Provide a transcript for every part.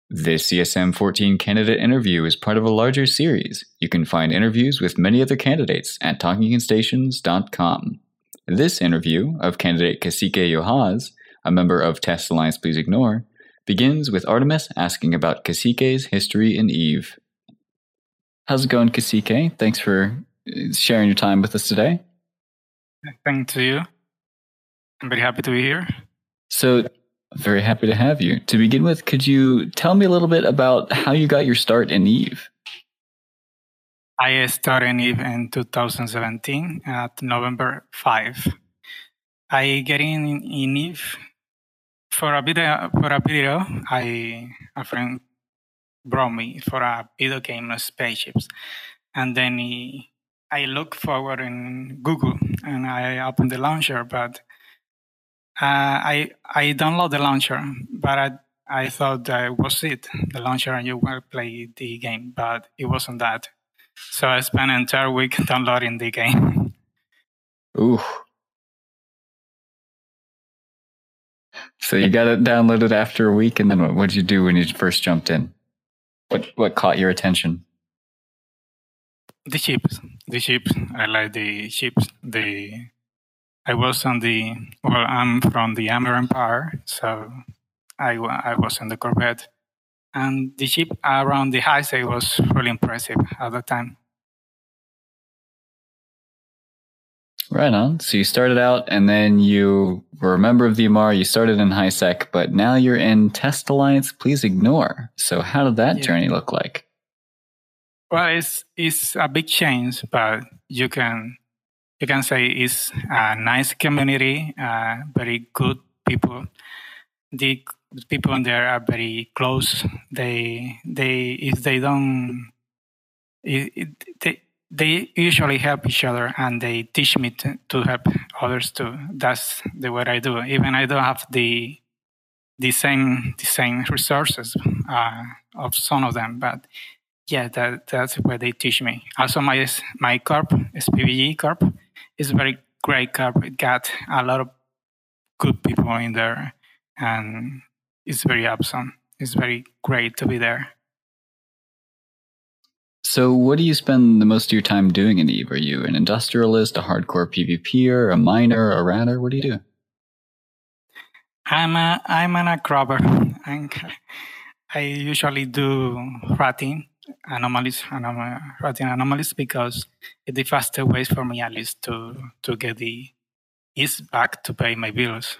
This CSM 14 candidate interview is part of a larger series. You can find interviews with many other candidates at talkingstations.com. This interview of candidate Cacique Yohaz, a member of Test Alliance Please Ignore, begins with Artemis asking about Cacique's history in EVE. How's it going, Cacique? Thanks for sharing your time with us today. Thank you. I'm very happy to be here. So, very happy to have you. To begin with, could you tell me a little bit about how you got your start in EVE? I started in EVE in 2017 at November 5. I get in EVE for a video. A friend brought me for a video game of spaceships, and then I look forward in Google and I open the launcher, but I download the launcher, but I thought that was it, the launcher, and you will play the game, but it wasn't that. So I spent an entire week downloading the game. Ooh. So you got it downloaded after a week, and then what did you do when you first jumped in? What caught your attention? The ships. I like the ships. I'm from the Hammer Empire, so I was in the Corvette. And the ship around the high sea was really impressive at the time. Right on. So you started out and then you were a member of the Amarr. You started in HiSec, but now you're in Test Alliance Please Ignore. So how did that journey look like? Well, it's a big change, but you can say it's a nice community, very good people. The people in there are very close. They usually help each other, and they teach me to help others too. That's the way I do. Even I don't have the same resources of some of them, but yeah, that's where they teach me. Also, my corp, SPVG corp, is a very great corp. It got a lot of good people in there, and it's very awesome. It's very great to be there. So what do you spend the most of your time doing in EVE? Are you an industrialist, a hardcore PvPer, a miner, a ratter? What do you do? I'm an grabber. I usually do ratting anomalies. Ratting anomalies because it's the faster way for me, at least, to get the ease back to pay my bills.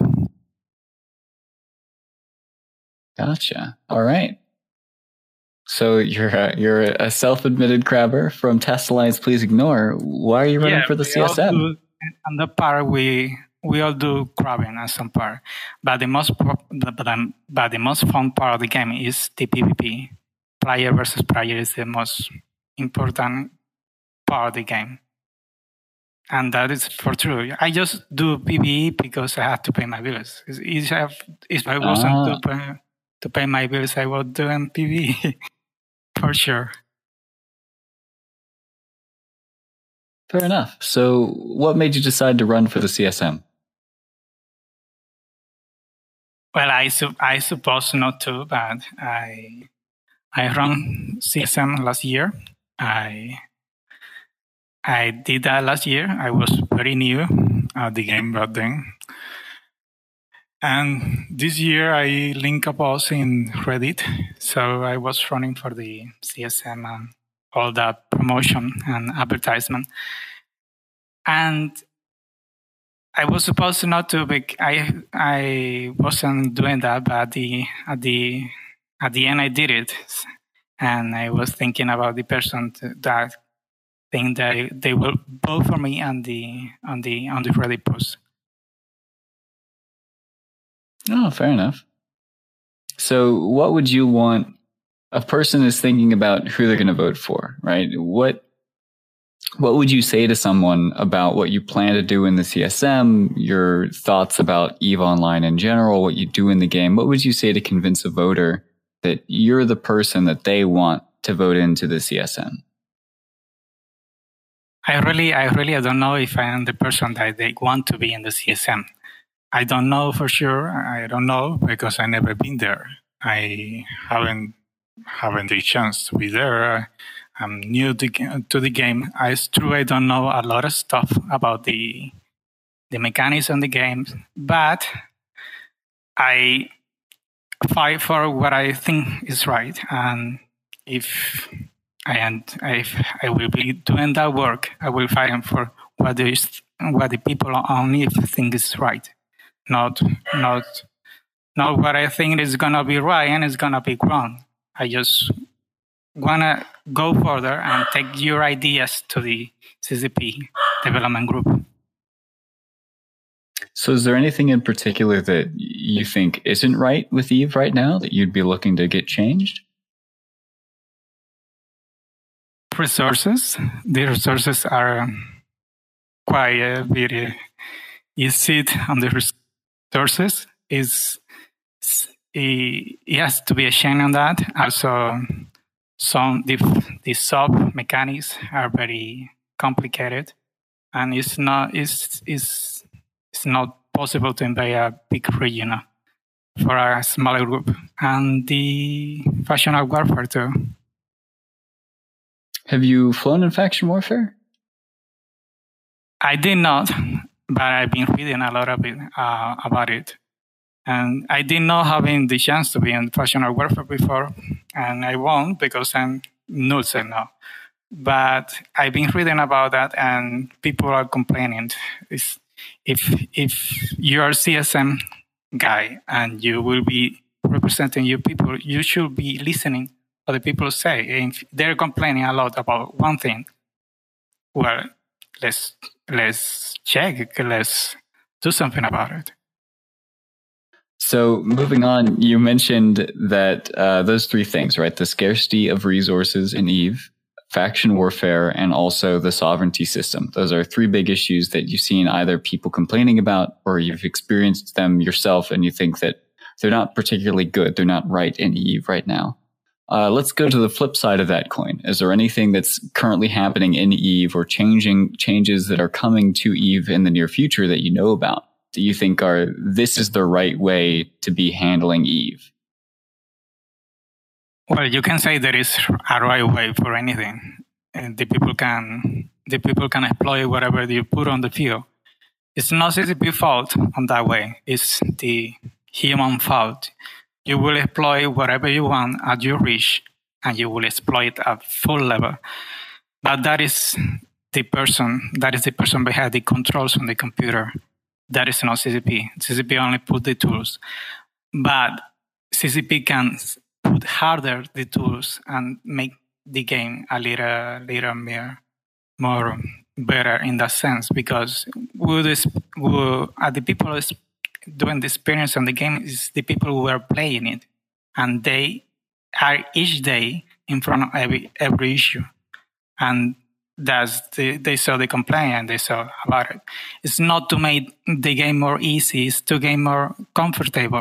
Gotcha. All right. So you're a self-admitted crabber from Test Alliance Please Ignore. Why are you running for the CSM? On the part we all do crabbing at some part, but the most fun part of the game is the PvP. Player versus player is the most important part of the game, and that is for true. I just do PvE because I have to pay my bills. If I wasn't to pay my bills, I would do PvE. For sure. Fair enough. So what made you decide to run for the CSM? Well, I suppose not to, but I ran CSM last year. I did that last year. I was very new at the game back then. And this year I linked up us in Reddit. So I was running for the CSM and all that promotion and advertisement. And I was supposed to not to, but I wasn't doing that, but at the end I did it. And I was thinking about the person that think that they will vote for me on the Reddit post. Oh, fair enough. So what would you want? A person is thinking about who they're going to vote for, right? What would you say to someone about what you plan to do in the CSM, your thoughts about EVE Online in general, what you do in the game? What would you say to convince a voter that you're the person that they want to vote into the CSM? I really don't know if I am the person that they want to be in the CSM. I don't know for sure. I don't know because I never been there. I haven't the chance to be there. I'm new to the game. It's true I don't know a lot of stuff about the mechanics on the game, but I fight for what I think is right. And if I will be doing that work, I will fight for what the people on Eve think is right, not what I think is gonna be right and is gonna be wrong. I just wanna go further and take your ideas to the CCP development group. So is there anything in particular that you think isn't right with Eve right now that you'd be looking to get changed? Resources. The resources are quite very easy on the resources. It has to be a shame on that. Also, the sub mechanics are very complicated, and it's not possible to invade a big region for a smaller group. And the factional warfare too. Have you flown in faction warfare? I did not, but I've been reading a lot of it, about it. And I did not having the chance to be in factional warfare before, and I won't because I'm nuts now. But I've been reading about that, and people are complaining. If you're a CSM guy and you will be representing your people, you should be listening what the people say. If they're complaining a lot about one thing, well, let's check, let's do something about it. So moving on, you mentioned that those three things, right? The scarcity of resources in Eve, faction warfare, and also the sovereignty system. Those are three big issues that you've seen either people complaining about or you've experienced them yourself and you think that they're not particularly good. They're not right in Eve right now. Let's go to the flip side of that coin. Is there anything that's currently happening in Eve or changes that are coming to Eve in the near future that you know about that you think this is the right way to be handling Eve? Well, you can say there is a right way for anything. And the people can exploit whatever you put on the field. It's not CCP fault on that way. It's the human fault. You will exploit whatever you want at your reach, and you will exploit at full level. But that is the person behind the controls on the computer. That is not CCP. CCP only put the tools. But CCP can put harder the tools and make the game a little more better in that sense, because the people doing the experience on the game is the people who are playing it, and they are each day in front of every issue, and they saw the complaint and they saw about it. It's not to make the game more easy; it's to game more comfortable.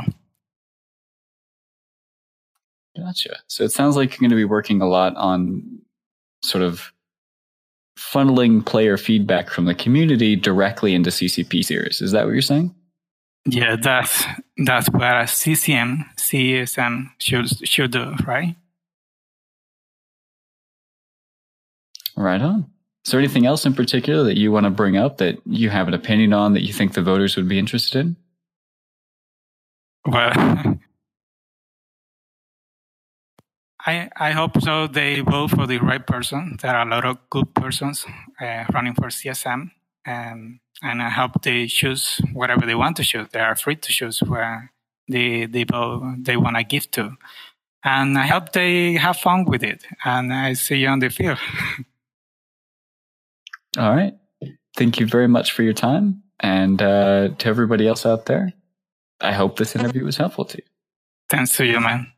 Gotcha. So it sounds like you're going to be working a lot on sort of funneling player feedback from the community directly into CCP series. Is that what you're saying? Yeah, that's what a CSM should do, right? Right on. Is there anything else in particular that you want to bring up that you have an opinion on that you think the voters would be interested in? Well, I hope so. They vote for the right person. There are a lot of good persons running for CSM, and I hope they choose whatever they want to choose. They are free to choose where they want to give to, and I hope they have fun with it. And I see you on the field. All right. Thank you very much for your time, and to everybody else out there, I hope this interview was helpful to you. Thanks to you, man.